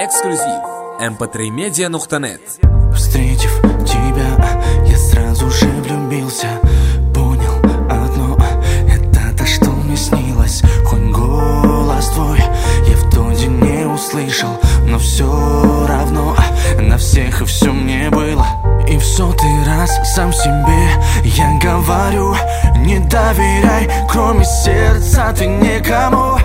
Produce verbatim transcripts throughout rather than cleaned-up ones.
Эксклюзив. эм пэ три медиа точка нет. Встретив тебя, я сразу же влюбился. Понял одно, это то, что мне снилось. Хоть голос твой я в тот день не услышал, но все равно на всех и все мне было. И в сотый раз сам себе я говорю: не доверяй, кроме сердца ты никому.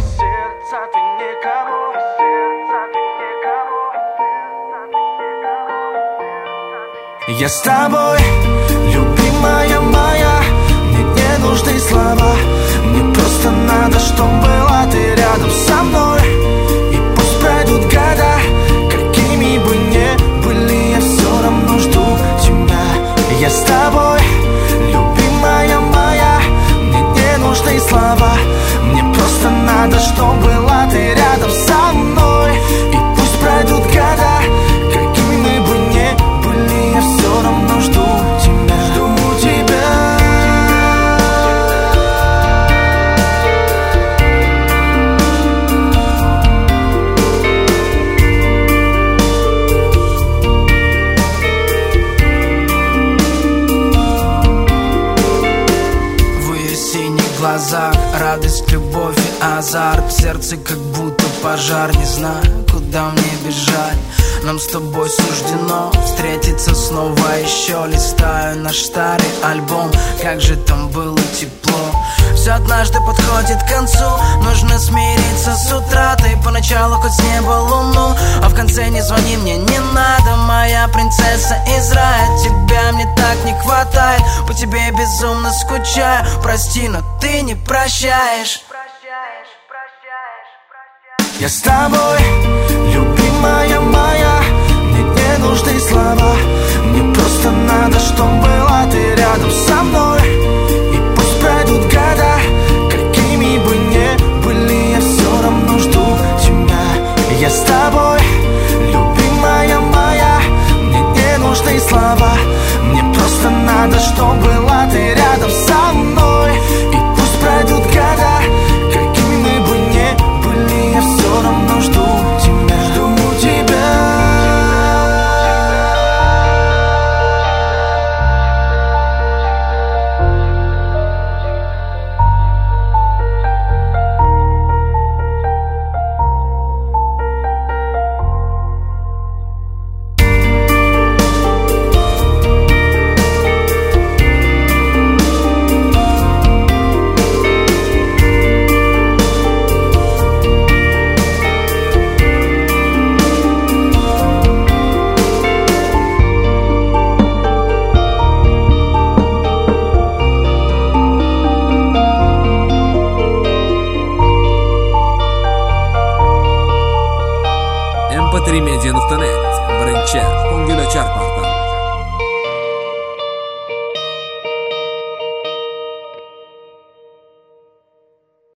Я с тобой, любимая моя, мне не нужны слова. Мне просто надо, чтобы была ты рядом со мной. И пусть пройдут года, какими бы ни были, я все равно жду тебя. Я с тобой, любимая моя, мне не нужны слова. Мне просто надо, чтобы была ты рядом со мной. И пусть пройдут года, какими бы ни были, я все равно жду тебя. Жду тебя. В ее синих глазах радость, любовь и азарт. В сердце как будто пожар, не знаю, куда мне бежать. Нам с тобой суждено встретиться снова еще. Листаю наш старый альбом, как же там было тепло. Все однажды подходит к концу, нужно смириться с утратой. Поначалу хоть с неба луну, а в конце не звони мне, не надо. Моя принцесса из рая, тебя мне так не хватает. По тебе безумно скучаю, прости, но ты не прощаешь. Я с тобой, любимая моя, мне не нужны слова. Мне просто надо, чтобы была ты рядом со мной. И пусть пройдут года, какими бы ни были, я все равно жду тебя. Я с тобой, любимая моя, мне не нужны слова. Мне просто надо, чтобы была ты рядом со мной. И пусть пройдут года, какими бы ни были, я все равно жду тебя. Жду тебя. эм пэ три медиа точка нет. Berbincang, Pengguna Carpata.